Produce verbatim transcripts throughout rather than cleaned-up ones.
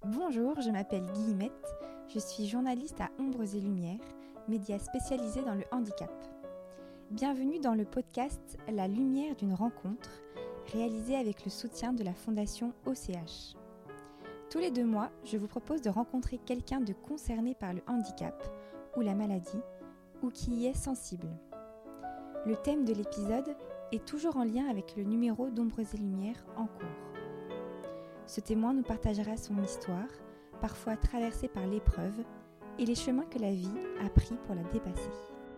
Bonjour, je m'appelle Guillemette, je suis journaliste à Ombres et Lumières, média spécialisé dans le handicap. Bienvenue dans le podcast La lumière d'une rencontre, réalisé avec le soutien de la Fondation O C H. Tous les deux mois, je vous propose de rencontrer quelqu'un de concerné par le handicap ou la maladie, ou qui y est sensible. Le thème de l'épisode est toujours en lien avec le numéro d'Ombres et Lumières en cours. Ce témoin nous partagera son histoire, parfois traversée par l'épreuve, et les chemins que la vie a pris pour la dépasser.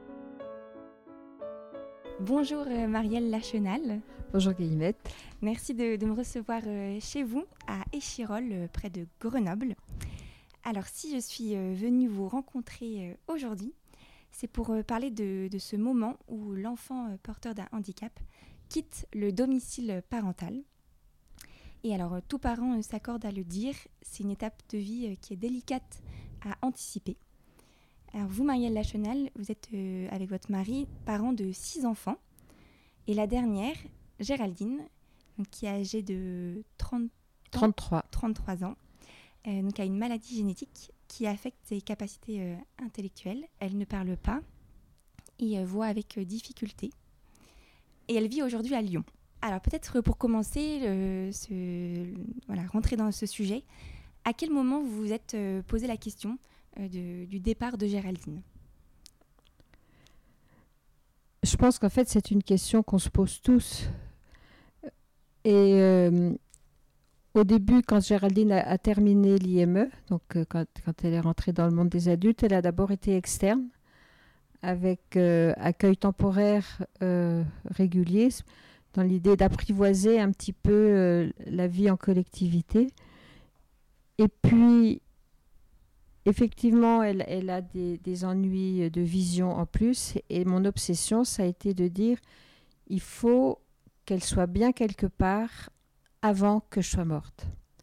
Bonjour euh, Marielle Lachenal. Bonjour Guillemette. Merci de, de me recevoir euh, chez vous, à Échirolles, euh, près de Grenoble. Alors si je suis euh, venue vous rencontrer euh, aujourd'hui, c'est pour euh, parler de, de ce moment où l'enfant euh, porteur d'un handicap quitte le domicile parental. Et alors, euh, tout parent euh, s'accorde à le dire, c'est une étape de vie euh, qui est délicate à anticiper. Alors vous, Marielle Lachenal, vous êtes euh, avec votre mari, parent de six enfants. Et la dernière, Géraldine, donc, qui est âgée de trente, trente-trois. trente-trois ans, euh, donc a une maladie génétique qui affecte ses capacités euh, intellectuelles. Elle ne parle pas et euh, voit avec euh, difficulté. Et elle vit aujourd'hui à Lyon. Alors peut-être pour commencer, euh, ce, voilà, rentrer dans ce sujet, à quel moment vous vous êtes euh, posé la question euh, de, du départ de Géraldine ? Je pense qu'en fait c'est une question qu'on se pose tous. Et euh, au début, quand Géraldine a, a terminé l'I M E, donc euh, quand, quand elle est rentrée dans le monde des adultes, elle a d'abord été externe, avec euh, accueil temporaire euh, régulier, dans l'idée d'apprivoiser un petit peu euh, la vie en collectivité. Et puis, effectivement, elle, elle a des, des ennuis de vision en plus. Et mon obsession, ça a été de dire, il faut qu'elle soit bien quelque part avant que je sois morte.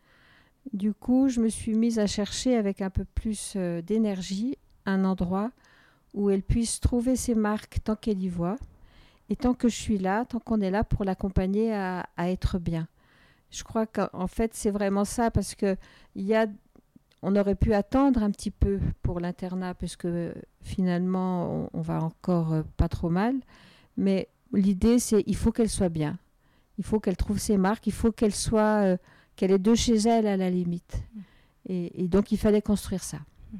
Du coup, je me suis mise à chercher avec un peu plus euh, d'énergie un endroit où elle puisse trouver ses marques tant qu'elle y voit. Et tant que je suis là, tant qu'on est là pour l'accompagner à, à être bien. Je crois qu'en fait, c'est vraiment ça, parce que il y a, on aurait pu attendre un petit peu pour l'internat, puisque finalement, on, on va encore euh, pas trop mal. Mais l'idée, c'est il faut qu'elle soit bien. Il faut qu'elle trouve ses marques, il faut qu'elle soit, euh, qu'elle ait de chez elle à la limite. Et, et donc, il fallait construire ça.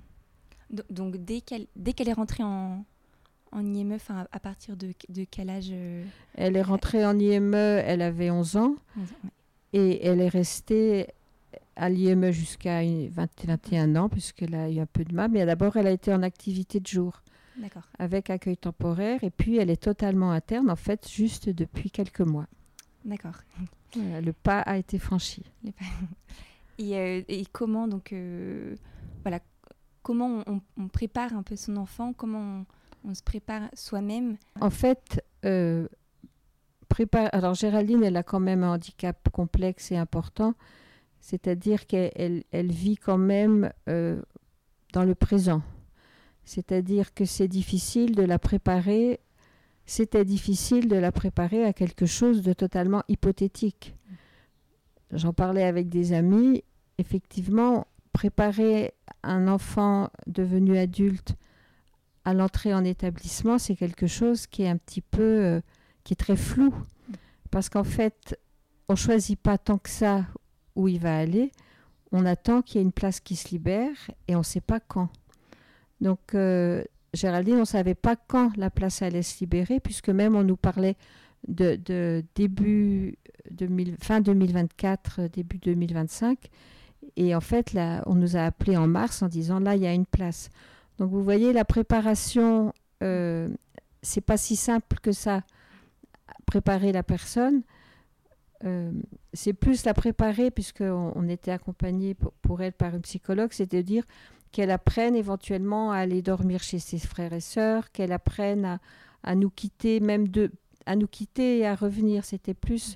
Donc, dès qu'elle, dès qu'elle est rentrée en... En I M E, enfin, à partir de, de quel âge euh, Elle est rentrée en I M E, elle avait onze ans, onze ans, ouais. Et elle est restée à l'I M E jusqu'à vingt, vingt et un ans, puisqu'elle a eu un peu de mal. Mais d'abord, elle a été en activité de jour, D'accord. avec accueil temporaire, et puis elle est totalement interne, en fait, juste depuis quelques mois. D'accord. Voilà, le pas a été franchi. Et, euh, et comment, donc, euh, voilà, comment on, on prépare un peu son enfant, comment on... On se prépare soi-même. En fait, euh, prépare... alors Géraldine, elle a quand même un handicap complexe et important, c'est-à-dire qu'elle elle, elle vit quand même euh, dans le présent. C'est-à-dire que c'est difficile de la préparer, c'était difficile de la préparer à quelque chose de totalement hypothétique. J'en parlais avec des amis, effectivement, préparer un enfant devenu adulte à l'entrée en établissement, c'est quelque chose qui est un petit peu, euh, qui est très flou. Parce qu'en fait, on ne choisit pas tant que ça où il va aller. On attend qu'il y ait une place qui se libère et on ne sait pas quand. Donc, euh, Géraldine, on ne savait pas quand la place allait se libérer, puisque même on nous parlait de, de début deux mille, fin deux mille vingt-quatre, début deux mille vingt-cinq. Et en fait, là, on nous a appelés en mars en disant, là, il y a une place. Donc vous voyez, la préparation, euh, c'est pas si simple que ça, préparer la personne. Euh, c'est plus la préparer, puisqu'on on était accompagné pour, pour elle par une psychologue, c'est-à-dire qu'elle apprenne éventuellement à aller dormir chez ses frères et sœurs, qu'elle apprenne à, à nous quitter, même de, à nous quitter et à revenir. C'était plus euh,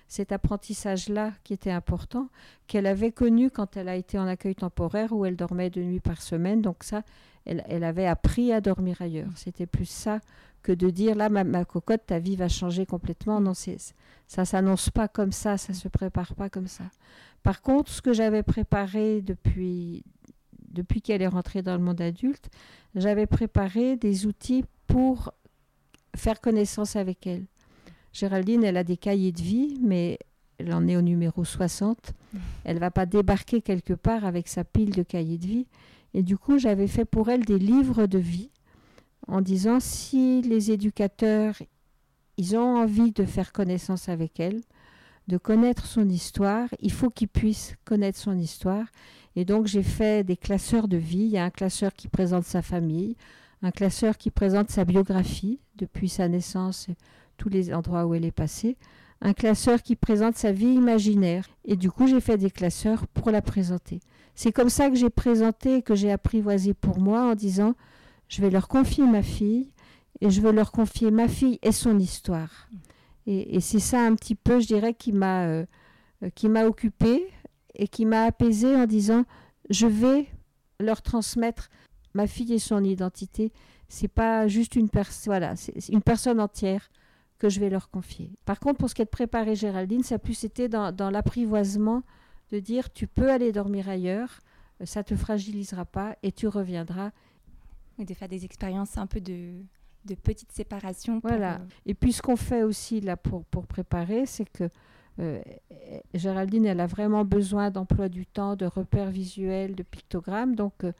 cet apprentissage-là qui était important, qu'elle avait connu quand elle a été en accueil temporaire où elle dormait deux nuits par semaine. Donc ça, elle, elle avait appris à dormir ailleurs. C'était plus ça que de dire, là, ma, ma cocotte, ta vie va changer complètement. Non, c'est, ça ne s'annonce pas comme ça, ça ne se prépare pas comme ça. Par contre, ce que j'avais préparé depuis, depuis qu'elle est rentrée dans le monde adulte, j'avais préparé des outils pour faire connaissance avec elle. Géraldine, elle a des cahiers de vie, mais elle en est au numéro soixante. Elle ne va pas débarquer quelque part avec sa pile de cahiers de vie. Et du coup, j'avais fait pour elle des livres de vie en disant si les éducateurs, ils ont envie de faire connaissance avec elle, de connaître son histoire, il faut qu'ils puissent connaître son histoire. Et donc, j'ai fait des classeurs de vie. Il y a un classeur qui présente sa famille, un classeur qui présente sa biographie depuis sa naissance, tous les endroits où elle est passée, un classeur qui présente sa vie imaginaire. Et du coup, j'ai fait des classeurs pour la présenter. C'est comme ça que j'ai présenté, que j'ai apprivoisé pour moi en disant, je vais leur confier ma fille et je veux leur confier ma fille et son histoire. Et, et c'est ça un petit peu, je dirais, qui m'a, euh, qui m'a occupée et qui m'a apaisée en disant, je vais leur transmettre ma fille et son identité. C'est pas juste une personne, voilà, c'est une personne entière que je vais leur confier. Par contre, pour ce qui est de préparer Géraldine, ça a plus été dans, dans l'apprivoisement de dire tu peux aller dormir ailleurs, ça te fragilisera pas et tu reviendras. Et de faire des expériences un peu de, de petites séparations. Voilà. Pour, euh... Et puis ce qu'on fait aussi là pour, pour préparer, c'est que euh, Géraldine, elle a vraiment besoin d'emploi du temps, de repères visuels, de pictogrammes. Donc, euh,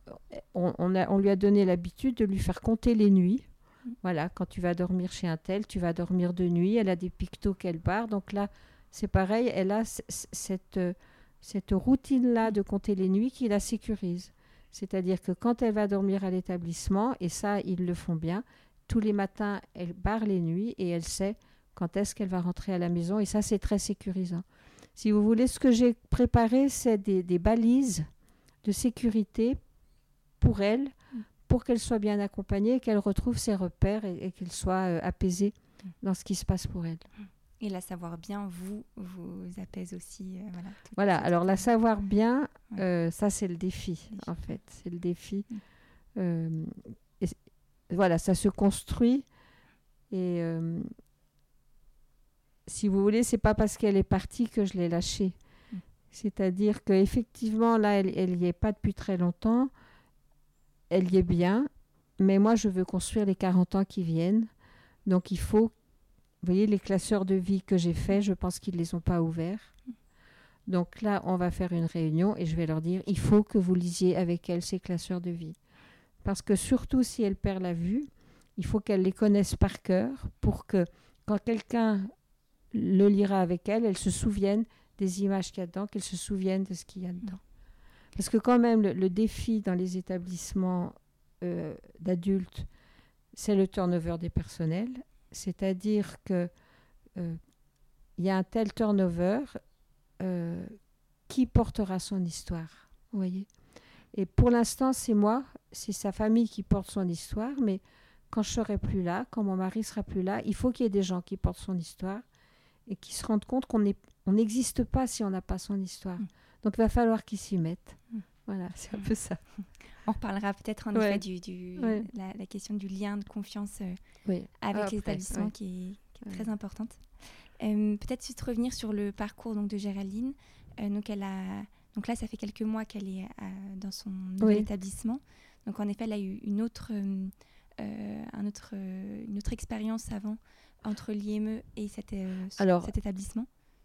on, on, a, on lui a donné l'habitude de lui faire compter les nuits. Voilà, quand tu vas dormir chez un tel, tu vas dormir de nuit. Elle a des pictos qu'elle barre. Donc là, c'est pareil, elle a c- c- cette, cette routine-là de compter les nuits qui la sécurise. C'est-à-dire que quand elle va dormir à l'établissement, et ça, ils le font bien, tous les matins, elle barre les nuits et elle sait quand est-ce qu'elle va rentrer à la maison. Et ça, c'est très sécurisant. Si vous voulez, ce que j'ai préparé, c'est des, des balises de sécurité pour elle, pour qu'elle soit bien accompagnée, qu'elle retrouve ses repères et, et qu'elle soit euh, apaisée dans ce qui se passe pour elle. Et la savoir bien, vous, vous apaise aussi. Euh, voilà, voilà alors la savoir bien, ouais. euh, ça c'est le défi, défi, en fait. C'est le défi. Mmh. Euh, et, voilà, ça se construit. Et euh, si vous voulez, c'est pas parce qu'elle est partie que je l'ai lâchée. Mmh. C'est-à-dire qu'effectivement, là, elle n'y est pas depuis très longtemps. Elle y est bien, mais moi, je veux construire les quarante ans qui viennent. Donc, il faut, vous voyez, les classeurs de vie que j'ai faits, je pense qu'ils ne les ont pas ouverts. Donc là, on va faire une réunion et je vais leur dire, il faut que vous lisiez avec elle ces classeurs de vie. Parce que surtout, si elle perd la vue, il faut qu'elle les connaisse par cœur pour que, quand quelqu'un le lira avec elle, elle se souvienne des images qu'il y a dedans, qu'elle se souvienne de ce qu'il y a dedans. Parce que quand même, le, le défi dans les établissements euh, d'adultes, c'est le turnover des personnels. C'est-à-dire qu'il euh, y a un tel turnover, euh, qui portera son histoire, vous voyez ? Et pour l'instant, c'est moi, c'est sa famille qui porte son histoire, mais quand je ne serai plus là, quand mon mari ne sera plus là, il faut qu'il y ait des gens qui portent son histoire et qui se rendent compte qu'on on n'existe pas si on n'a pas son histoire. Mmh. Donc, il va falloir qu'ils s'y mettent. Mmh. Voilà, c'est un peu ça. On reparlera peut-être en ouais. effet du, du ouais. la, la question du lien de confiance euh, oui. avec Après, l'établissement ouais. qui est, qui est ouais. très importante. Euh, peut-être juste revenir sur le parcours donc, de Géraldine. Euh, donc, elle a, donc là, ça fait quelques mois qu'elle est euh, dans son nouvel oui. établissement. Donc en effet, elle a eu une autre, euh, un autre, euh, une autre expérience avant entre l'I M E et cet, euh, Alors, cet établissement.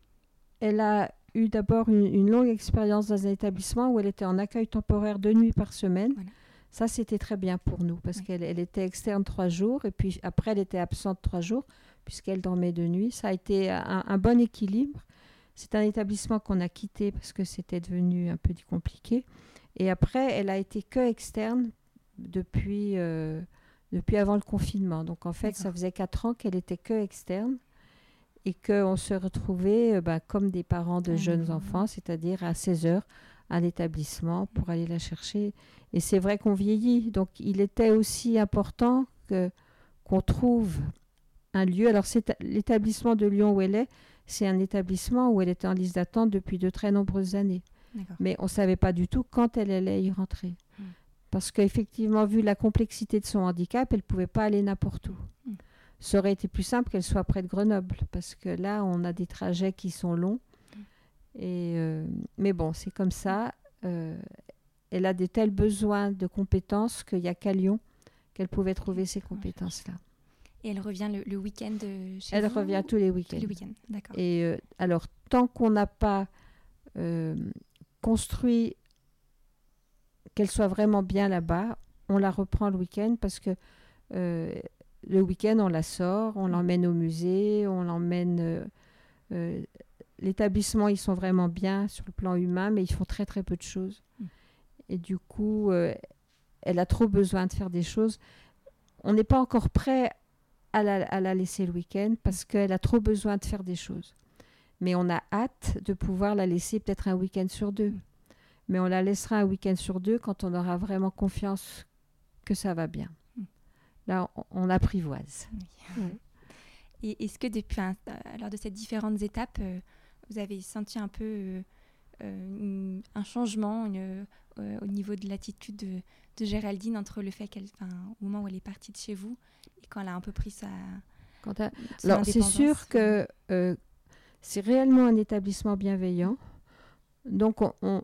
Elle a eu d'abord une, une longue expérience dans un établissement où elle était en accueil temporaire deux nuits par semaine. Voilà. Ça, c'était très bien pour nous parce oui. qu'elle elle était externe trois jours et puis après, elle était absente trois jours puisqu'elle dormait de nuit. Ça a été un, un bon équilibre. C'est un établissement qu'on a quitté parce que c'était devenu un peu compliqué. Et après, elle a été que externe depuis, euh, depuis avant le confinement. Donc, en fait, D'accord. ça faisait quatre ans qu'elle était que externe et qu'on se retrouvait euh, bah, comme des parents de mmh. jeunes enfants, c'est-à-dire à seize heures à l'établissement pour aller la chercher. Et c'est vrai qu'on vieillit. Donc, il était aussi important que, qu'on trouve un lieu. Alors, c'est l'établissement de Lyon où elle est, c'est un établissement où elle était en liste d'attente depuis de très nombreuses années. D'accord. Mais on ne savait pas du tout quand elle allait y rentrer. Mmh. Parce qu'effectivement, vu la complexité de son handicap, elle ne pouvait pas aller n'importe où. Mmh. Ça aurait été plus simple qu'elle soit près de Grenoble, parce que là, on a des trajets qui sont longs. Mmh. Et, euh, mais bon, c'est comme ça. Euh, elle a de tels besoins de compétences qu'il n'y a qu'à Lyon qu'elle pouvait trouver ces compétences-là. Et elle revient le, le week-end chez Elle vous? revient tous les week-ends. Tous les week-ends, d'accord. Et euh, alors, tant qu'on n'a pas euh, construit qu'elle soit vraiment bien là-bas, on la reprend le week-end parce que euh, le week-end, on la sort, on l'emmène au musée, on l'emmène... Euh, euh, l'établissement, ils sont vraiment bien sur le plan humain, mais ils font très, très peu de choses. Mm. Et du coup, euh, elle a trop besoin de faire des choses. On n'est pas encore prêt à la, à la laisser le week-end parce qu'elle a trop besoin de faire des choses. Mais on a hâte de pouvoir la laisser peut-être un week-end sur deux. Mm. Mais on la laissera un week-end sur deux quand on aura vraiment confiance que ça va bien. Mm. Là, on, on apprivoise. Oui. Ouais. Et est-ce que depuis, un, lors de ces différentes étapes, euh, vous avez senti un peu euh, euh, un changement une, euh, au niveau de l'attitude de, de Géraldine entre le fait qu'elle, au moment où elle est partie de chez vous et quand elle a un peu pris sa, quand à... son Alors, c'est sûr que euh, c'est réellement un établissement bienveillant. Donc, on, on,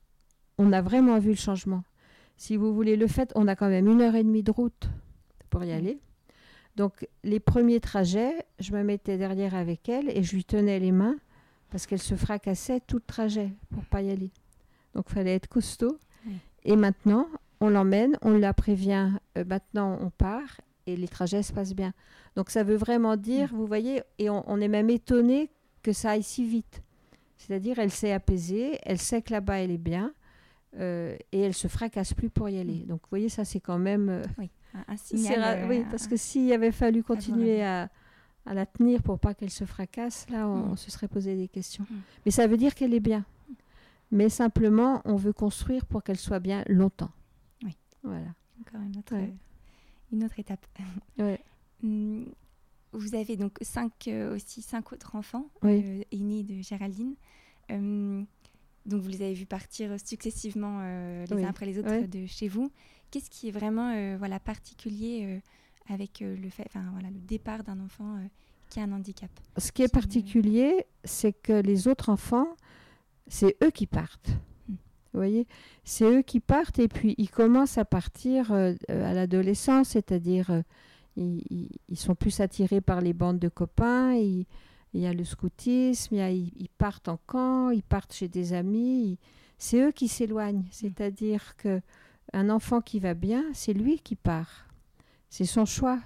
on a vraiment vu le changement. Si vous voulez, le fait, on a quand même une heure et demie de route pour y aller. Donc, les premiers trajets, je me mettais derrière avec elle et je lui tenais les mains parce qu'elle se fracassait tout le trajet pour ne pas y aller. Donc, il fallait être costaud. Oui. Et maintenant, on l'emmène, on la prévient, euh, maintenant on part et les trajets se passent bien. Donc, ça veut vraiment dire, oui. Vous voyez, et on, on est même étonné que ça aille si vite. C'est-à-dire, elle s'est apaisée, elle sait que là-bas, elle est bien euh, et elle ne se fracasse plus pour y aller. Donc, vous voyez, ça, c'est quand même... Euh, oui. Un signal, ra- euh, oui, parce que s'il avait fallu continuer à, à la tenir pour pas qu'elle se fracasse, là, on, mm. on se serait posé des questions. Mm. Mais ça veut dire qu'elle est bien. Mm. Mais simplement, on veut construire pour qu'elle soit bien longtemps. Oui. Voilà. Encore une autre, ouais. euh, une autre étape. Ouais. Vous avez donc cinq, euh, aussi cinq autres enfants, oui. euh, aînés de Géraldine. Euh, donc, vous les avez vus partir successivement euh, les oui. uns après les autres ouais. de chez vous. Qu'est-ce qui est vraiment euh, voilà, particulier euh, avec euh, le, fait, voilà, le départ d'un enfant euh, qui a un handicap? Ce qui est particulier, euh... c'est que les autres enfants, c'est eux qui partent. Mm. Vous voyez, c'est eux qui partent et puis ils commencent à partir euh, à l'adolescence, c'est-à-dire euh, ils, ils, ils sont plus attirés par les bandes de copains, ils, il y a le scoutisme, il y a, ils, ils partent en camp, ils partent chez des amis, ils, c'est eux qui s'éloignent, mm. c'est-à-dire que un enfant qui va bien, c'est lui qui part. C'est son choix.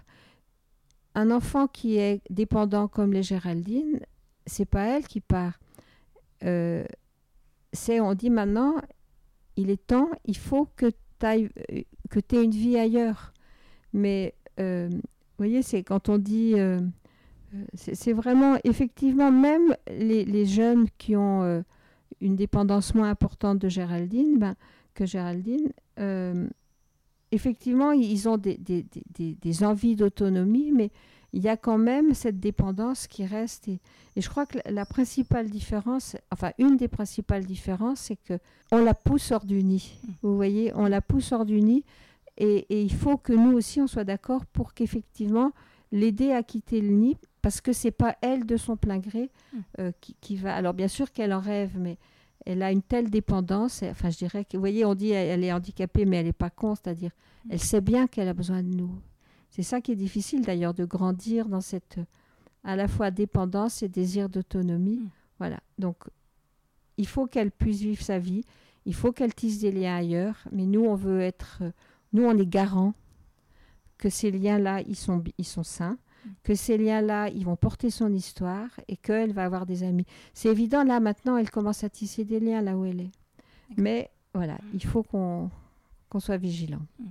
Un enfant qui est dépendant comme les Géraldines, c'est pas elle qui part. Euh, c'est, on dit maintenant, il est temps, il faut que tu aies une vie ailleurs. Mais, euh, vous voyez, c'est quand on dit... Euh, c'est, c'est vraiment, effectivement, même les, les jeunes qui ont euh, une dépendance moins importante de Géraldine, ben, que Géraldine, euh, effectivement, ils ont des, des, des, des envies d'autonomie, mais il y a quand même cette dépendance qui reste. Et, et je crois que la, la principale différence, enfin une des principales différences, c'est qu'on la pousse hors du nid. Vous voyez, on la pousse hors du nid et, et il faut que nous aussi, on soit d'accord pour qu'effectivement, l'aider à quitter le nid, parce que ce n'est pas elle de son plein gré euh, qui, qui va... Alors bien sûr qu'elle en rêve, mais... Elle a une telle dépendance, enfin je dirais que, vous voyez, on dit elle est handicapée, mais elle n'est pas con, c'est-à-dire elle sait bien qu'elle a besoin de nous. C'est ça qui est difficile d'ailleurs, de grandir dans cette à la fois dépendance et désir d'autonomie. Mmh. Voilà, donc il faut qu'elle puisse vivre sa vie, il faut qu'elle tisse des liens ailleurs, mais nous on veut être, nous on est garant que ces liens-là, ils sont, ils sont sains, que ces liens-là, ils vont porter son histoire et qu'elle va avoir des amis. C'est évident, là, maintenant, elle commence à tisser des liens là où elle est. D'accord. Mais voilà, mmh. il faut qu'on, qu'on soit vigilant. Mmh.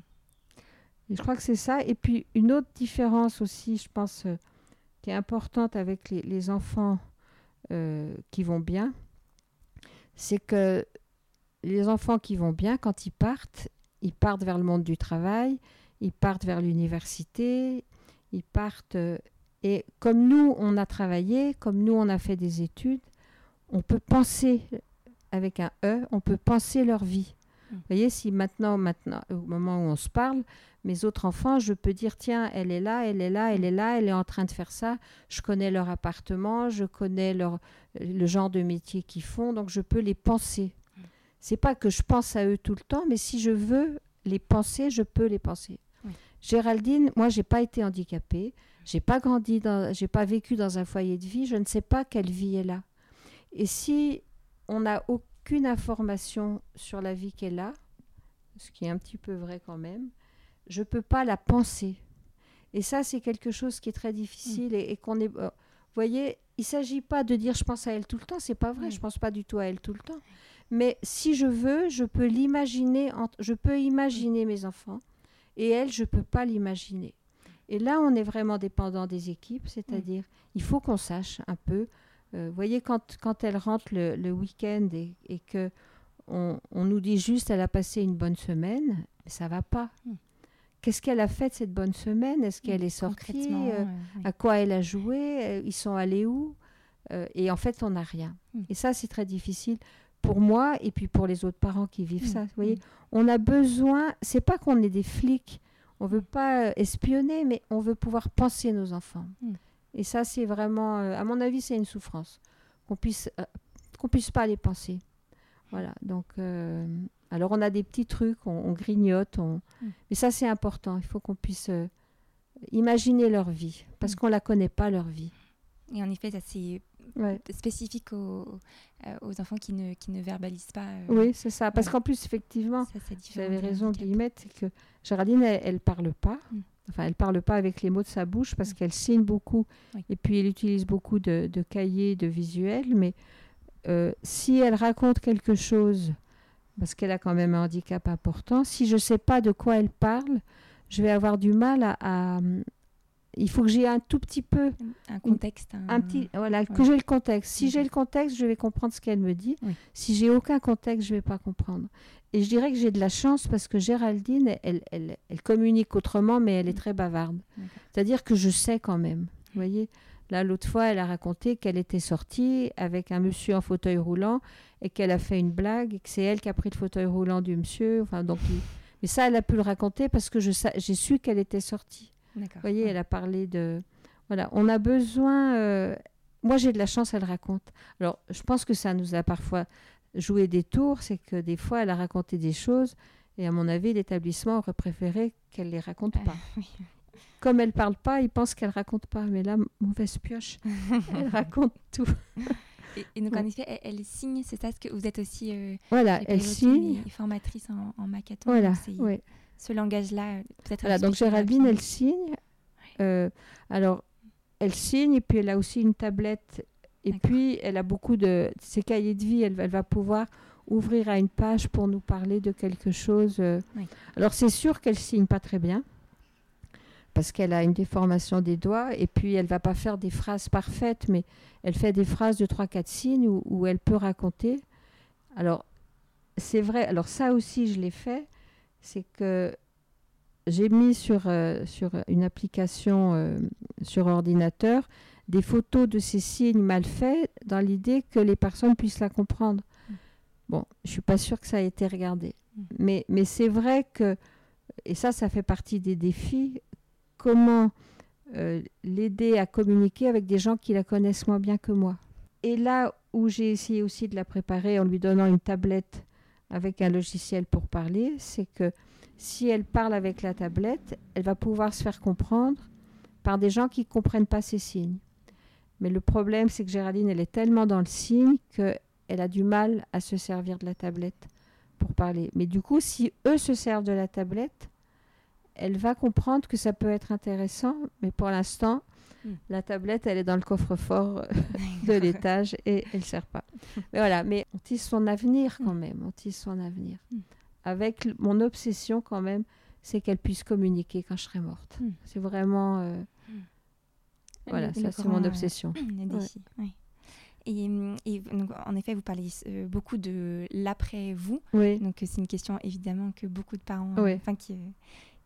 Et je crois que c'est ça. Et puis, une autre différence aussi, je pense, euh, qui est importante avec les, les enfants euh, qui vont bien, c'est que les enfants qui vont bien, quand ils partent, ils partent vers le monde du travail, ils partent vers l'université, ils partent... Euh, Et comme nous, on a travaillé, comme nous, on a fait des études, on peut penser, avec un E, on peut penser leur vie. Mmh. Vous voyez, si maintenant, maintenant, au moment où on se parle, mes autres enfants, je peux dire, tiens, elle est là, elle est là, elle est là, elle est en train de faire ça. Je connais leur appartement, je connais leur, le genre de métier qu'ils font, donc je peux les penser. Mmh. C'est pas que je pense à eux tout le temps, mais si je veux les penser, je peux les penser. Mmh. Géraldine, moi, j'ai pas été handicapée, j'ai pas grandi, dans, j'ai pas vécu dans un foyer de vie, je ne sais pas quelle vie est là. Et si on n'a aucune information sur la vie qu'elle a, ce qui est un petit peu vrai quand même, je ne peux pas la penser. Et ça, c'est quelque chose qui est très difficile. Mmh. Et, et qu'on est, euh, vous voyez, il ne s'agit pas de dire « je pense à elle tout le temps », ce n'est pas vrai, mmh. je ne pense pas du tout à elle tout le temps. Mais si je veux, je peux l'imaginer, en, je peux imaginer mmh. mes enfants, et elle, je ne peux pas l'imaginer. Et là, on est vraiment dépendant des équipes, c'est-à-dire, mmh. il faut qu'on sache un peu. Euh, vous voyez, quand, quand elle rentre le, le week-end et, et qu'on on nous dit juste « elle a passé une bonne semaine », ça ne va pas. Mmh. Qu'est-ce qu'elle a fait de cette bonne semaine? Est-ce qu'elle est sortie? euh, oui. À quoi elle a joué? Ils sont allés où? euh, Et en fait, on n'a rien. Mmh. Et ça, c'est très difficile pour moi et puis pour les autres parents qui vivent mmh. ça. Vous voyez, mmh. on a besoin... C'est pas qu'on est des flics, on ne veut pas espionner, mais on veut pouvoir penser nos enfants. Mmh. Et ça, c'est vraiment... Euh, à mon avis, c'est une souffrance. Qu'on puisse, euh, qu'on puisse pas les penser. Voilà, donc... Euh, Alors, on a des petits trucs, on, on grignote, on... Mmh. mais ça, c'est important. Il faut qu'on puisse euh, imaginer leur vie, parce mmh. qu'on ne la connaît pas, leur vie. Et en effet, ça, c'est ouais. spécifique aux, euh, aux enfants qui ne, qui ne verbalisent pas. Euh... Oui, c'est ça. Parce ouais. qu'en plus, effectivement, vous avez raison, Guillemette, c'est que Géraldine, elle ne parle pas. Mmh. Enfin, elle ne parle pas avec les mots de sa bouche, parce mmh. qu'elle signe beaucoup. Oui. Et puis, elle utilise beaucoup de, de cahiers, de visuels. Mais euh, si elle raconte quelque chose... parce qu'elle a quand même un handicap important. Si je ne sais pas de quoi elle parle, je vais avoir du mal à... à il faut que j'ai un tout petit peu... Un contexte. Un, un petit, voilà, ouais. que j'ai le contexte. Si okay. j'ai le contexte, je vais comprendre ce qu'elle me dit. Oui. Si j'ai aucun contexte, je ne vais pas comprendre. Et je dirais que j'ai de la chance parce que Géraldine, elle, elle, elle, elle communique autrement, mais elle est très bavarde. Okay. C'est-à-dire que je sais quand même. Vous voyez ? Là, l'autre fois, elle a raconté qu'elle était sortie avec un monsieur en fauteuil roulant et qu'elle a fait une blague et que c'est elle qui a pris le fauteuil roulant du monsieur. Enfin, donc, il... Mais ça, elle a pu le raconter parce que je sa... j'ai su qu'elle était sortie. D'accord. Vous voyez, ouais. elle a parlé de... Voilà, on a besoin... Euh... Moi, j'ai de la chance, elle raconte. Alors, je pense que ça nous a parfois joué des tours. C'est que des fois, elle a raconté des choses et à mon avis, l'établissement aurait préféré qu'elle ne les raconte pas. Euh, oui. Comme elle ne parle pas, ils pensent qu'elle ne raconte pas. Mais là, mauvaise pioche, elle raconte tout. Et, et donc, ouais. en effet, elle, elle signe, c'est ça, ce que vous êtes aussi euh, voilà, elle signe. formatrice en, en Makaton. Voilà, ouais. Ce langage-là, peut-être... Voilà, donc Géraldine, elle signe. Ouais. Euh, alors, elle signe, et puis elle a aussi une tablette. Et D'accord. puis, elle a beaucoup de... Ses cahiers de vie, elle, elle va pouvoir ouvrir à une page pour nous parler de quelque chose. Euh. Oui. Alors, c'est sûr qu'elle ne signe pas très bien. Parce qu'elle a une déformation des doigts, et puis elle ne va pas faire des phrases parfaites, mais elle fait des phrases de trois quatre signes où, où elle peut raconter. Alors, c'est vrai, alors ça aussi je l'ai fait, c'est que j'ai mis sur, euh, sur une application euh, sur ordinateur des photos de ces signes mal faits, dans l'idée que les personnes puissent la comprendre. Mmh. Bon, je ne suis pas sûre que ça ait été regardé, mmh. mais, mais c'est vrai que, et ça, ça fait partie des défis, comment euh, l'aider à communiquer avec des gens qui la connaissent moins bien que moi. Et là où j'ai essayé aussi de la préparer en lui donnant une tablette avec un logiciel pour parler, c'est que si elle parle avec la tablette, elle va pouvoir se faire comprendre par des gens qui ne comprennent pas ses signes. Mais le problème, c'est que Géraldine, elle est tellement dans le signe qu'elle a du mal à se servir de la tablette pour parler. Mais du coup, si eux se servent de la tablette, elle va comprendre que ça peut être intéressant, mais pour l'instant, mm. la tablette, elle est dans le coffre-fort de l'étage et elle ne sert pas. Mais voilà, mais on tisse son avenir quand même, on tisse son avenir. Mm. Avec l- mon obsession quand même, c'est qu'elle puisse communiquer quand je serai morte. Mm. C'est vraiment... Euh, mm. Voilà, le, ça le c'est grand, mon obsession. Euh, le défi, ouais. Ouais. Et, et donc, en effet, vous parlez euh, beaucoup de l'après-vous. Oui. Donc, c'est une question évidemment que beaucoup de parents... Oui. Enfin, qui... Euh,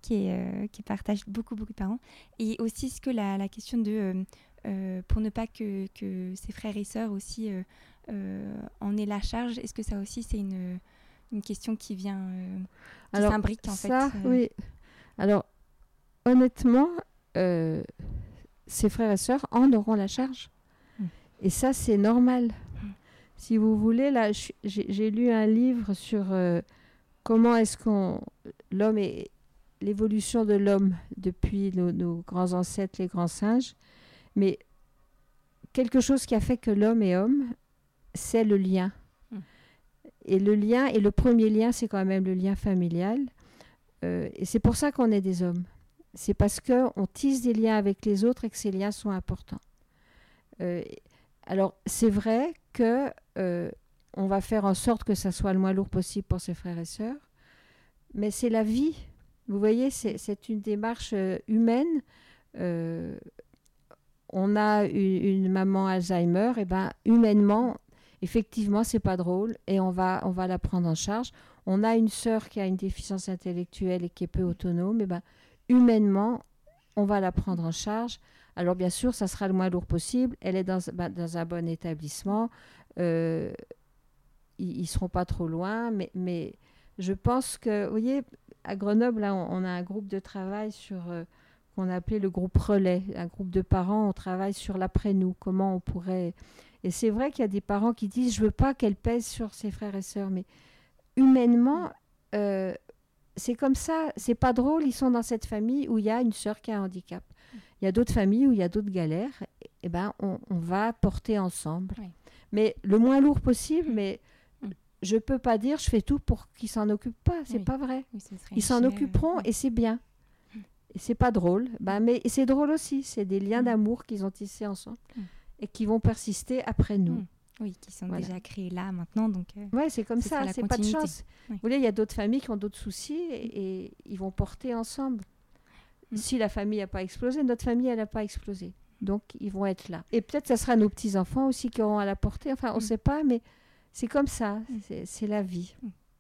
qui, est, euh, qui partagent beaucoup, beaucoup de parents. Et aussi, est-ce que la, la question de, euh, euh, pour ne pas que, que ses frères et sœurs aussi euh, euh, en aient la charge, est-ce que ça aussi, c'est une, une question qui vient, euh, qui Alors, s'imbrique en ça, fait euh... oui. Alors, honnêtement, euh, ses frères et sœurs en auront la charge. Mmh. Et ça, c'est normal. Mmh. Si vous voulez, là, j'ai, j'ai lu un livre sur euh, comment est-ce qu'on... l'homme est... l'évolution de l'homme depuis nos, nos grands ancêtres, les grands singes. Mais quelque chose qui a fait que l'homme est homme, c'est le lien. Mmh. Et le lien, et le premier lien, c'est quand même le lien familial. Euh, et c'est pour ça qu'on est des hommes. C'est parce qu'on tisse des liens avec les autres et que ces liens sont importants. Euh, alors, c'est vrai qu'on euh, va faire en sorte que ça soit le moins lourd possible pour ses frères et sœurs, mais c'est la vie. Vous voyez, c'est, c'est une démarche euh, humaine. Euh, on a une, une maman Alzheimer, et ben humainement, effectivement, c'est pas drôle et on va, on va la prendre en charge. On a une sœur qui a une déficience intellectuelle et qui est peu autonome, et ben humainement, on va la prendre en charge. Alors bien sûr, ça sera le moins lourd possible. Elle est dans, bah, dans un bon établissement. Euh, ils ne seront pas trop loin, mais, mais je pense que, vous voyez, à Grenoble, là, on, on a un groupe de travail sur, euh, qu'on a appelé le groupe Relais. Un groupe de parents, on travaille sur l'après-nous, comment on pourrait... Et c'est vrai qu'il y a des parents qui disent, je ne veux pas qu'elle pèse sur ses frères et sœurs, mais humainement... Euh, c'est comme ça, c'est pas drôle, ils sont dans cette famille où il y a une sœur qui a un handicap. Il y a d'autres familles où il y a d'autres galères, et, et ben on, on va porter ensemble. Oui. Mais le moins lourd possible, mais mmh. je peux pas dire je fais tout pour qu'ils s'en occupent pas, c'est oui. pas vrai. Oui, ils s'en chère, occuperont oui. et c'est bien. Et c'est pas drôle, ben, mais c'est drôle aussi, c'est des liens mmh. d'amour qu'ils ont tissés ensemble mmh. et qui vont persister après nous. Mmh. Oui, qui sont voilà. déjà créés là, maintenant. Donc, euh, oui, c'est comme ça, c'est pas de chance. Oui. Vous voyez, il y a d'autres familles qui ont d'autres soucis et, et ils vont porter ensemble. Mm. Si la famille n'a pas explosé, notre famille, elle n'a pas explosé. Donc, ils vont être là. Et peut-être que ce sera nos petits-enfants aussi qui auront à la porter. Enfin, on ne mm. sait pas, mais c'est comme ça. C'est, c'est la vie.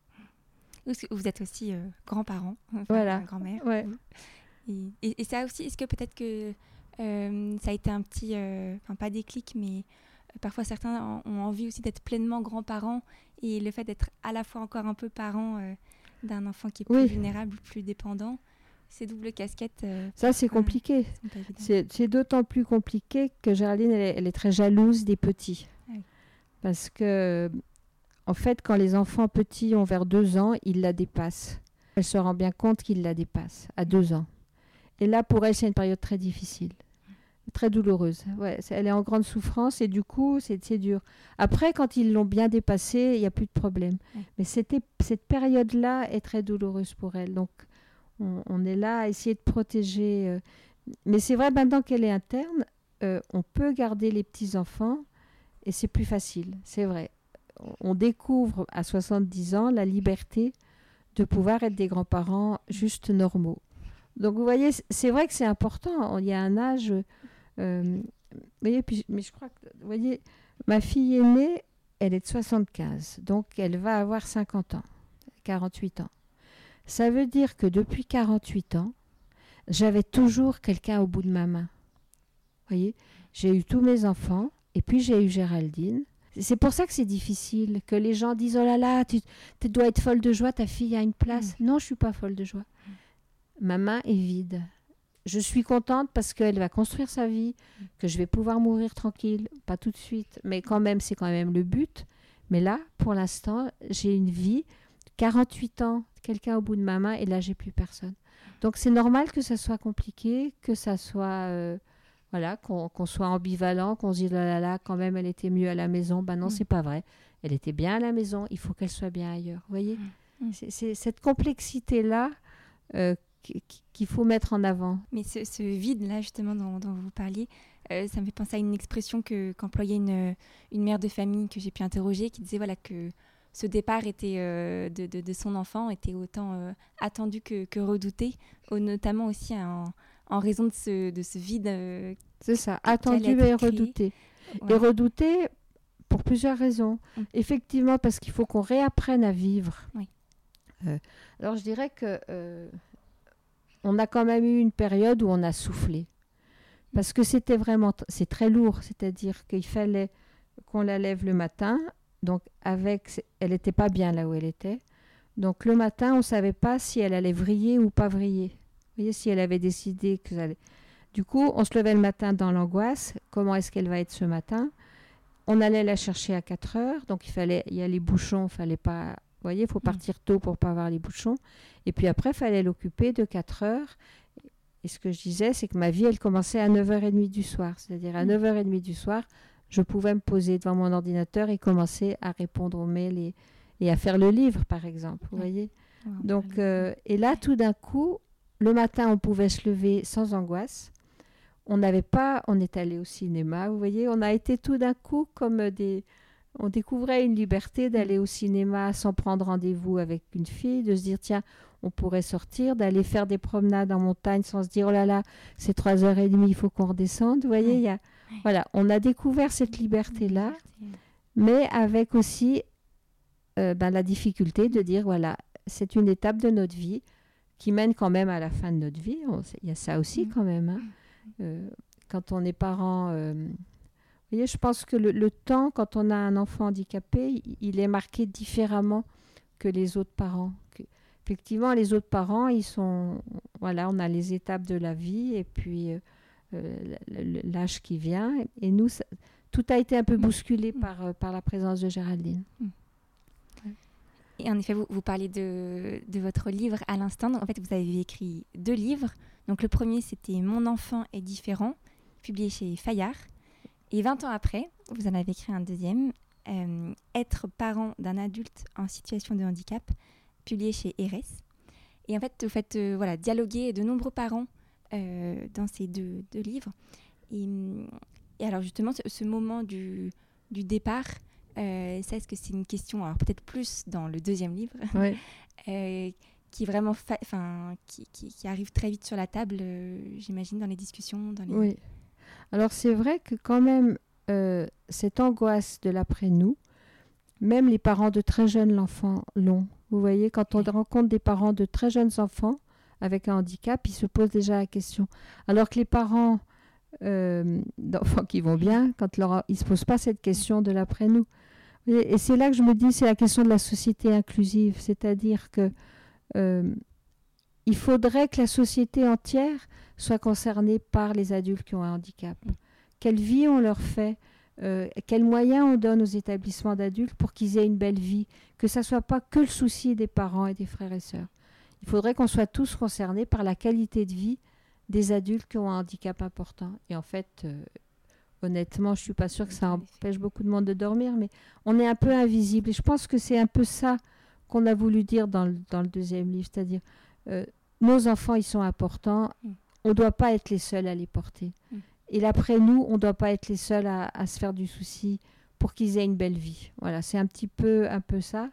Mm. Vous êtes aussi euh, grands-parents, enfin, voilà. grand-mère. Ouais. Et, et, et ça aussi, est-ce que peut-être que euh, ça a été un petit, euh, enfin pas déclic, mais... Parfois, certains ont envie aussi d'être pleinement grands-parents et le fait d'être à la fois encore un peu parent euh, d'un enfant qui est plus oui. vulnérable, plus dépendant, c'est double casquette. Euh, Ça, c'est compliqué. Euh, c'est, c'est d'autant plus compliqué que Géraldine, elle est, elle est très jalouse des petits. Ah oui. Parce que, en fait, quand les enfants petits ont vers deux ans, ils la dépassent. Elle se rend bien compte qu'ils la dépassent à deux ans. Et là, pour elle, c'est une période très difficile. Très douloureuse. Ouais, elle est en grande souffrance et du coup, c'est, c'est dur. Après, quand ils l'ont bien dépassé, il n'y a plus de problème. Ouais. Mais c'était, cette période-là est très douloureuse pour elle. Donc, on, on est là à essayer de protéger. Euh. Mais c'est vrai, maintenant qu'elle est interne, euh, on peut garder les petits-enfants et c'est plus facile. C'est vrai. On découvre à soixante-dix ans la liberté de pouvoir être des grands-parents juste normaux. Donc, vous voyez, c'est vrai que c'est important. Il y a un âge... Euh, vous voyez, puis, mais je crois que, vous voyez, ma fille aînée, elle est de soixante-quinze, donc elle va avoir cinquante ans, quarante-huit ans. Ça veut dire que depuis quarante-huit ans, j'avais toujours quelqu'un au bout de ma main. Vous voyez, j'ai eu tous mes enfants, et puis j'ai eu Géraldine. C'est pour ça que c'est difficile, que les gens disent « Oh là là, tu, tu dois être folle de joie, ta fille a une place. Mmh. » Non, je ne suis pas folle de joie. Mmh. Ma main est vide. Je suis contente parce qu'elle va construire sa vie, que je vais pouvoir mourir tranquille, pas tout de suite, mais quand même, c'est quand même le but. Mais là, pour l'instant, j'ai une vie, quarante-huit ans, quelqu'un au bout de ma main, et là, j'ai plus personne. Donc, c'est normal que ça soit compliqué, que ça soit, euh, voilà, qu'on, qu'on soit ambivalent, qu'on se dise, là, là, là, quand même, elle était mieux à la maison. Ben non, mmh. c'est pas vrai. Elle était bien à la maison, il faut qu'elle soit bien ailleurs. Vous voyez, mmh. c'est, c'est cette complexité-là euh, qu'il faut mettre en avant. Mais ce, ce vide-là, justement, dont, dont vous parliez, euh, ça me fait penser à une expression que, qu'employait une, une mère de famille que j'ai pu interroger, qui disait voilà, que ce départ était, euh, de, de, de son enfant était autant euh, attendu que, que redouté, au, notamment aussi en, en raison de ce, de ce vide. Euh, C'est ça, attendu et redouté. Ouais. Et redouté pour plusieurs raisons. Mmh. Effectivement, parce qu'il faut qu'on réapprenne à vivre. Oui. Euh, alors, je dirais que... Euh, on a quand même eu une période où on a soufflé. Parce que c'était vraiment, c'est très lourd, c'est-à-dire qu'il fallait qu'on la lève le matin, donc avec, elle n'était pas bien là où elle était. Donc le matin, on ne savait pas si elle allait vriller ou pas vriller. Vous voyez, si elle avait décidé que ça allait... Du coup, on se levait le matin dans l'angoisse. Comment est-ce qu'elle va être ce matin? On allait la chercher à quatre heures, donc il fallait, il y a les bouchons, il fallait pas... Vous voyez, il faut partir tôt pour ne pas avoir les bouchons. Et puis après, il fallait l'occuper de quatre heures. Et ce que je disais, c'est que ma vie, elle commençait à neuf heures trente du soir. C'est-à-dire à neuf heures trente du soir, je pouvais me poser devant mon ordinateur et commencer à répondre aux mails et, et à faire le livre, par exemple. Vous voyez? Ouais, Donc, euh, et là, tout d'un coup, le matin, on pouvait se lever sans angoisse. On n'avait pas... On est allé au cinéma, vous voyez? On a été tout d'un coup comme des... On découvrait une liberté d'aller au cinéma sans prendre rendez-vous avec une fille, de se dire, tiens, on pourrait sortir, d'aller faire des promenades en montagne sans se dire, oh là là, c'est trois heures trente, il faut qu'on redescende. Vous voyez, Ouais. il y a, voilà, on a découvert cette liberté-là, mais avec aussi euh, ben, la difficulté de dire, voilà, c'est une étape de notre vie qui mène quand même à la fin de notre vie. On, il y a ça aussi quand même. Hein. Euh, quand on est parent... Euh, vous voyez, je pense que le, le temps, quand on a un enfant handicapé, il, il est marqué différemment que les autres parents. Que, effectivement, les autres parents, ils sont... Voilà, on a les étapes de la vie et puis euh, l'âge qui vient. Et nous, ça, tout a été un peu bousculé mmh. par, euh, par la présence de Géraldine. Mmh. Et en effet, vous, vous parlez de, de votre livre à l'instant. Donc, en fait, vous avez écrit deux livres. Donc, le premier, c'était « Mon enfant est différent », publié chez Fayard. Et vingt ans après, vous en avez écrit un deuxième, euh, « Être parent d'un adulte en situation de handicap », publié chez Erès. Et en fait, vous faites euh, voilà, dialoguer de nombreux parents euh, dans ces deux, deux livres. Et, et alors justement, ce, ce moment du, du départ, euh, ça, est-ce que c'est une question, alors peut-être plus dans le deuxième livre, ouais. euh, qui est vraiment, fa- qui, qui, qui arrive très vite sur la table, euh, j'imagine, dans les discussions, dans les... Oui. Alors c'est vrai que quand même, euh, cette angoisse de l'après-nous, même les parents de très jeunes enfants l'ont. Vous voyez, quand on oui. rencontre des parents de très jeunes enfants avec un handicap, ils se posent déjà la question. Alors que les parents euh, d'enfants qui vont bien, quand leur, ils ne se posent pas cette question de l'après-nous. Et, et c'est là que je me dis, c'est la question de la société inclusive. C'est-à-dire que euh, il faudrait que la société entière soit concernée par les adultes qui ont un handicap. Quelle vie on leur fait, euh, quels moyens on donne aux établissements d'adultes pour qu'ils aient une belle vie, que ça ne soit pas que le souci des parents et des frères et sœurs. Il faudrait qu'on soit tous concernés par la qualité de vie des adultes qui ont un handicap important. Et en fait, euh, honnêtement, je ne suis pas sûre que ça empêche beaucoup de monde de dormir, mais on est un peu invisible. Et je pense que c'est un peu ça qu'on a voulu dire dans le, dans le deuxième livre, c'est-à-dire euh, nos enfants, ils sont importants, mm. on ne doit pas être les seuls à les porter. Mm. Et l'après nous, on ne doit pas être les seuls à, à se faire du souci pour qu'ils aient une belle vie. Voilà, c'est un petit peu, un peu ça.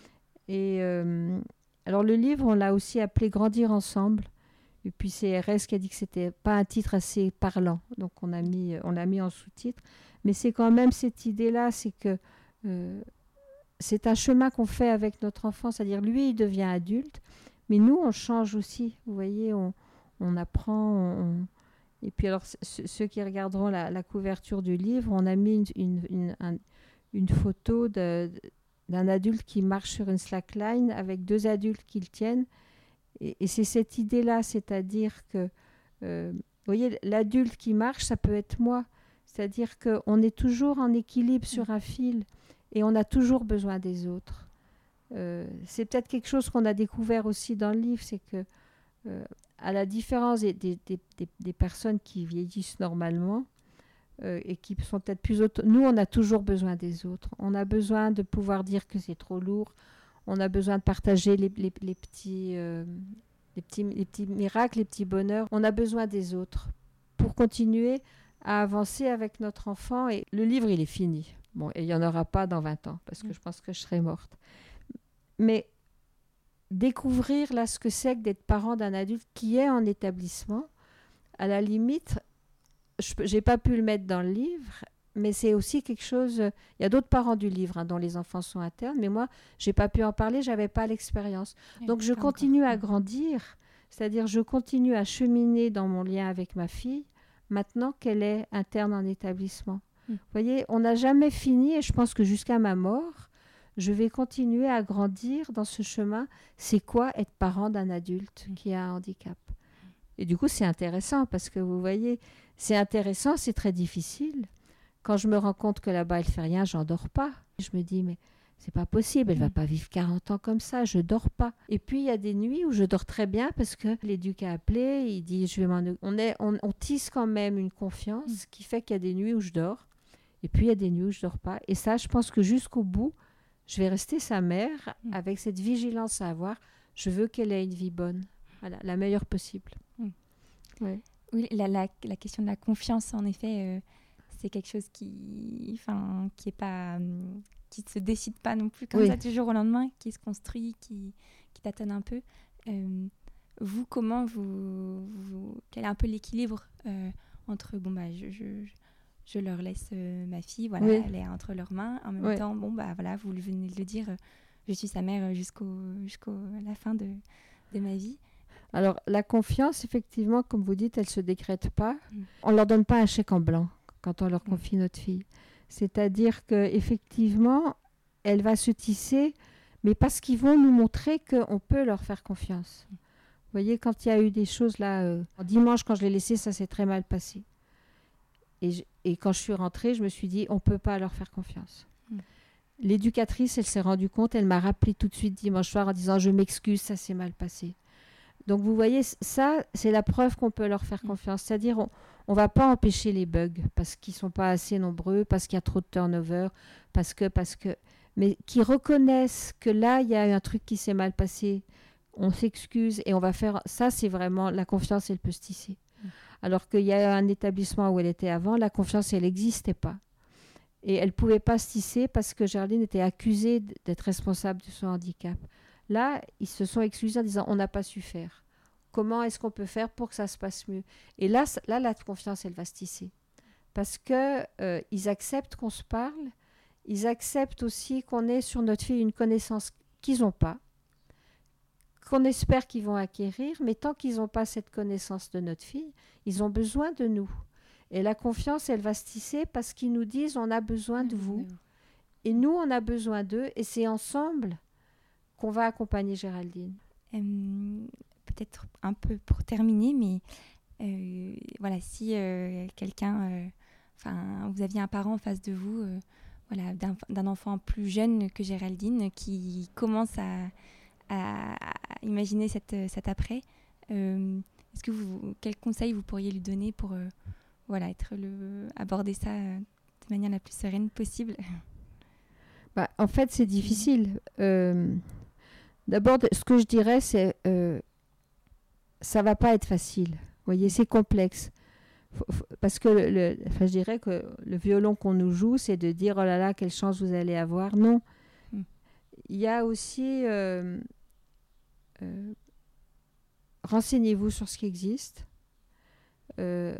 Et euh, alors le livre, on l'a aussi appelé « Grandir ensemble ». Et puis c'est R S qui a dit que ce n'était pas un titre assez parlant. Donc on, a mis, on l'a mis en sous-titre. Mais c'est quand même cette idée-là, c'est que euh, c'est un chemin qu'on fait avec notre enfant. C'est-à-dire lui, il devient adulte. Mais nous, on change aussi. Vous voyez, on, on apprend. On... Et puis alors, c- ceux qui regarderont la, la couverture du livre, on a mis une, une, une, un, une photo de, d'un adulte qui marche sur une slackline avec deux adultes qui le tiennent. Et, et c'est cette idée-là, c'est-à-dire que, euh, vous voyez, l'adulte qui marche, ça peut être moi. C'est-à-dire qu'on est toujours en équilibre sur un fil et on a toujours besoin des autres. Euh, c'est peut-être quelque chose qu'on a découvert aussi dans le livre, c'est que, euh, à la différence des, des, des, des personnes qui vieillissent normalement euh, et qui sont peut-être plus autonomes, nous, on a toujours besoin des autres. On a besoin de pouvoir dire que c'est trop lourd. On a besoin de partager les, les, les, petits, euh, les, petits, les petits miracles, les petits bonheurs. On a besoin des autres pour continuer à avancer avec notre enfant. Et le livre, il est fini. Bon, et il n'y en aura pas dans vingt ans, parce que je pense que je serai morte. Mais découvrir là ce que c'est que d'être parent d'un adulte qui est en établissement, à la limite, je n'ai pas pu le mettre dans le livre, mais c'est aussi quelque chose... Il y a d'autres parents du livre hein, dont les enfants sont internes, mais moi, je n'ai pas pu en parler, je n'avais pas l'expérience. Oui, Donc, je continue encore. à grandir, C'est-à-dire, je continue à cheminer dans mon lien avec ma fille, maintenant qu'elle est interne en établissement. Mm. Vous voyez, on n'a jamais fini, et je pense que jusqu'à ma mort, je vais continuer à grandir dans ce chemin. C'est quoi être parent d'un adulte mm. qui a un handicap? Et du coup, c'est intéressant, parce que vous voyez, c'est intéressant, c'est très difficile. Quand je me rends compte que là-bas, elle ne fait rien, je n'endors pas. Je me dis, mais c'est pas possible, elle ne va pas vivre quarante ans comme ça, je ne dors pas. Et puis, il y a des nuits où je dors très bien parce que l'éduc a appelé, il dit, je vais m'en... On, est, on, on tisse quand même une confiance mm. qui fait qu'il y a des nuits où je dors. Et puis, il y a des nuits où je ne dors pas. Et ça, je pense que jusqu'au bout, je vais rester sa mère mm. avec cette vigilance à avoir. Je veux qu'elle ait une vie bonne, voilà, la meilleure possible. Mm. Ouais. Oui, la, la, la question de la confiance, en effet... Euh... c'est quelque chose qui enfin qui est pas qui se décide pas non plus comme oui. ça du jour au lendemain, qui se construit, qui qui tâtonne un peu. Euh, vous comment vous, vous quel est un peu l'équilibre euh, entre bon bah je je je leur laisse euh, ma fille, voilà, oui. elle est entre leurs mains, en même oui. temps bon bah voilà, vous venez de le dire, euh, je suis sa mère jusqu'au jusqu'au la fin de de ma vie. Alors la confiance, effectivement, comme vous dites, elle se décrète pas. Mm. On leur donne pas un chèque en blanc quand on leur confie notre fille. C'est-à-dire qu'effectivement, elle va se tisser, mais parce qu'ils vont nous montrer qu'on peut leur faire confiance. Vous voyez, quand il y a eu des choses là, euh, dimanche, quand je l'ai laissée, ça s'est très mal passé. Et, je, et quand je suis rentrée, je me suis dit, on ne peut pas leur faire confiance. Mm. L'éducatrice, elle s'est rendue compte, elle m'a rappelé tout de suite dimanche soir en disant, je m'excuse, ça s'est mal passé. Donc vous voyez, ça, c'est la preuve qu'on peut leur faire confiance. C'est-à-dire, on ne va pas empêcher les bugs parce qu'ils ne sont pas assez nombreux, parce qu'il y a trop de turnover, parce que, parce que... mais qui reconnaissent que là, il y a un truc qui s'est mal passé, on s'excuse et on va faire... Ça, c'est vraiment... La confiance, elle peut se tisser. Mmh. Alors qu'il y a un établissement où elle était avant, la confiance, elle n'existait pas. Et elle ne pouvait pas se tisser parce que Géraldine était accusée d'être responsable de son handicap. Là, ils se sont excusés en disant « on n'a pas su faire ». Comment est-ce qu'on peut faire pour que ça se passe mieux? Et là, là, la confiance, elle va se tisser. Parce qu'ils euh, acceptent qu'on se parle, ils acceptent aussi qu'on ait sur notre fille une connaissance qu'ils n'ont pas, qu'on espère qu'ils vont acquérir, mais tant qu'ils n'ont pas cette connaissance de notre fille, ils ont besoin de nous. Et la confiance, elle va se tisser parce qu'ils nous disent « on a besoin de vous ». Et nous, on a besoin d'eux, et c'est ensemble qu'on va accompagner Géraldine. Hum, peut-être un peu pour terminer, mais euh, voilà, si euh, quelqu'un, enfin, euh, vous aviez un parent en face de vous, euh, voilà, d'un, d'un enfant plus jeune que Géraldine, qui commence à, à, à imaginer cette, cet après, euh, est-ce que vous, quel conseil vous pourriez lui donner pour, euh, voilà, être le, aborder ça euh, de manière la plus sereine possible? Bah, en fait, c'est difficile. Euh, D'abord, ce que je dirais, c'est euh, ça va pas être facile. Vous voyez, c'est complexe. Faut, faut, parce que le, le, enfin, je dirais que le violon qu'on nous joue, c'est de dire « oh là là, quelle chance vous allez avoir ». Non. Mm. Il y a aussi... Euh, euh, renseignez-vous sur ce qui existe. Euh,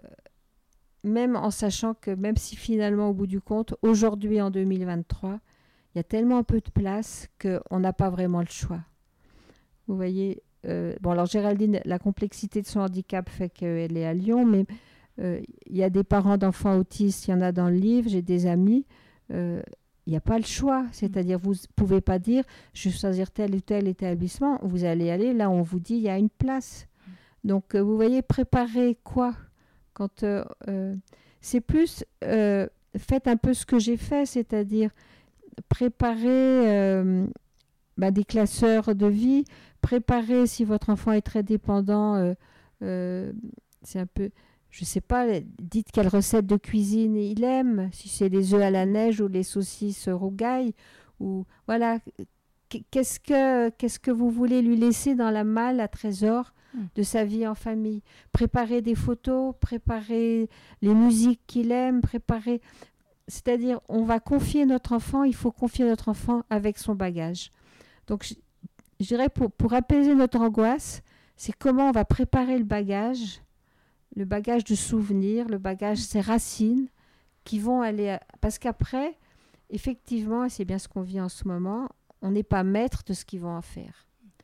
même en sachant que même si finalement, au bout du compte, aujourd'hui, en deux mille vingt-trois, il y a tellement peu de place qu'on n'a pas vraiment le choix. Vous voyez, euh, bon alors Géraldine, la complexité de son handicap fait qu'elle est à Lyon, mais euh, il y a des parents d'enfants autistes, il y en a dans le livre, j'ai des amis, euh, il n'y a pas le choix. C'est-à-dire, vous ne pouvez pas dire, je vais choisir tel ou tel établissement, vous allez aller là où on vous dit, il y a une place. Donc, euh, vous voyez, préparer quoi quand euh, euh, c'est plus, euh, faites un peu ce que j'ai fait, c'est-à-dire préparer euh, bah, des classeurs de vie, préparer si votre enfant est très dépendant, euh, euh, c'est un peu, je ne sais pas, dites quelle recette de cuisine il aime, si c'est les œufs à la neige ou les saucisses rougail, ou voilà, qu'est-ce que, qu'est-ce que vous voulez lui laisser dans la malle à trésor de sa vie en famille. Préparer des photos, préparer les musiques qu'il aime, préparer... C'est-à-dire, on va confier notre enfant, il faut confier notre enfant avec son bagage. Donc, je, je dirais, pour, pour apaiser notre angoisse, c'est comment on va préparer le bagage, le bagage de souvenirs, le bagage, ses racines, qui vont aller... À... Parce qu'après, effectivement, et c'est bien ce qu'on vit en ce moment, on n'est pas maître de ce qu'ils vont en faire.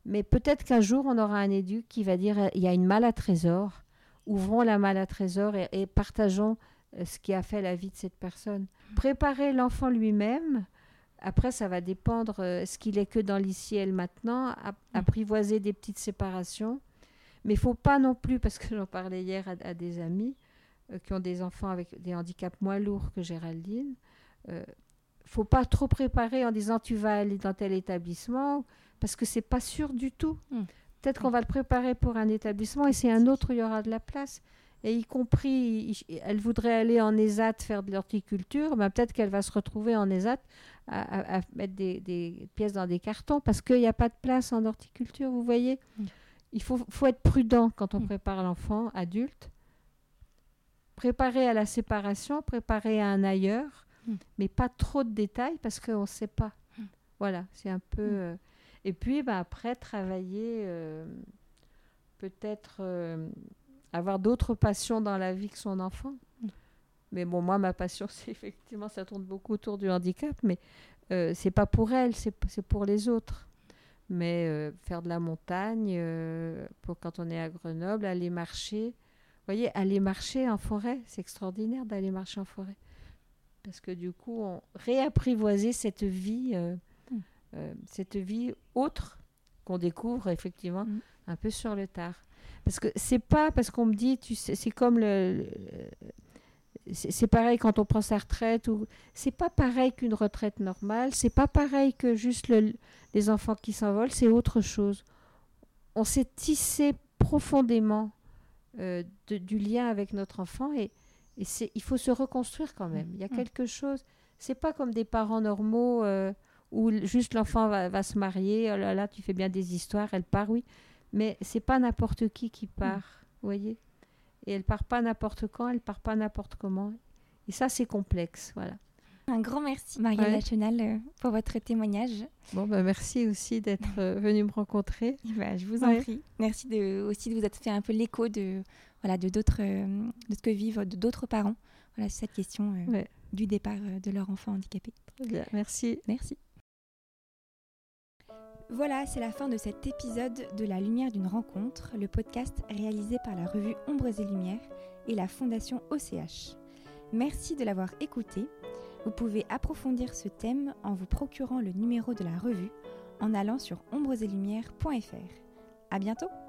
Mais peut-être qu'un jour, on aura un éduc qui va dire, il y a une malle à trésor, ouvrons la malle à trésor et, et partageons euh, ce qui a fait la vie de cette personne. Préparer l'enfant lui-même, après, ça va dépendre euh, ce qu'il est que dans l'ici et le maintenant, ap- apprivoiser des petites séparations. Mais il ne faut pas non plus, parce que j'en parlais hier à, à des amis euh, qui ont des enfants avec des handicaps moins lourds que Géraldine, il euh, ne faut pas trop préparer en disant tu vas aller dans tel établissement, parce que ce n'est pas sûr du tout. Mmh. Peut-être qu'on va le préparer pour un établissement et c'est un autre où il y aura de la place. Et y compris, elle voudrait aller en ESAT faire de l'horticulture, ben peut-être qu'elle va se retrouver en ESAT à, à, à mettre des, des pièces dans des cartons parce qu'il n'y a pas de place en horticulture, vous voyez. Mm. Il faut, faut être prudent quand on mm. prépare l'enfant adulte. Préparer à la séparation, préparer à un ailleurs, mm. mais pas trop de détails parce qu'on ne sait pas. Mm. Voilà, c'est un peu... Mm. Euh, et puis, ben, après, travailler, euh, peut-être... Euh, avoir d'autres passions dans la vie que son enfant. Mmh. Mais bon, moi, ma passion, c'est effectivement, ça tourne beaucoup autour du handicap, mais euh, c'est pas pour elle, c'est, c'est pour les autres. Mais euh, faire de la montagne, euh, pour quand on est à Grenoble, aller marcher. Vous voyez, aller marcher en forêt, c'est extraordinaire d'aller marcher en forêt. Parce que du coup, on réapprivoiser cette vie, euh, mmh. euh, cette vie autre qu'on découvre effectivement mmh. un peu sur le tard. Parce que c'est pas parce qu'on me dit, tu sais, c'est comme le, le c'est, c'est pareil quand on prend sa retraite ou c'est pas pareil qu'une retraite normale, c'est pas pareil que juste le, les enfants qui s'envolent, c'est autre chose. On s'est tissé profondément euh, de, du lien avec notre enfant et, et c'est, il faut se reconstruire quand même. Il y a quelque chose. C'est pas comme des parents normaux euh, où juste l'enfant va, va se marier. Oh là là, tu fais bien des histoires, elle part, oui. Mais c'est pas n'importe qui qui part, mmh. vous voyez. Et elle part pas n'importe quand, elle part pas n'importe comment. Et ça, c'est complexe, voilà. Un grand merci, Marielle ouais. Lachenal, euh, pour votre témoignage. Bon, bah, merci aussi d'être euh, venue me rencontrer. Bah, je vous en ouais. prie. Merci de, aussi de vous être fait un peu l'écho de, voilà, de, d'autres, euh, de ce que vivent de d'autres parents. Voilà, sur cette question euh, ouais. du départ euh, de leur enfant handicapé. Bien, merci. Merci. Voilà, c'est la fin de cet épisode de La Lumière d'une rencontre, le podcast réalisé par la revue Ombres et Lumières et la Fondation O C H. Merci de l'avoir écouté. Vous pouvez approfondir ce thème en vous procurant le numéro de la revue en allant sur ombres et lumières point f r. À bientôt!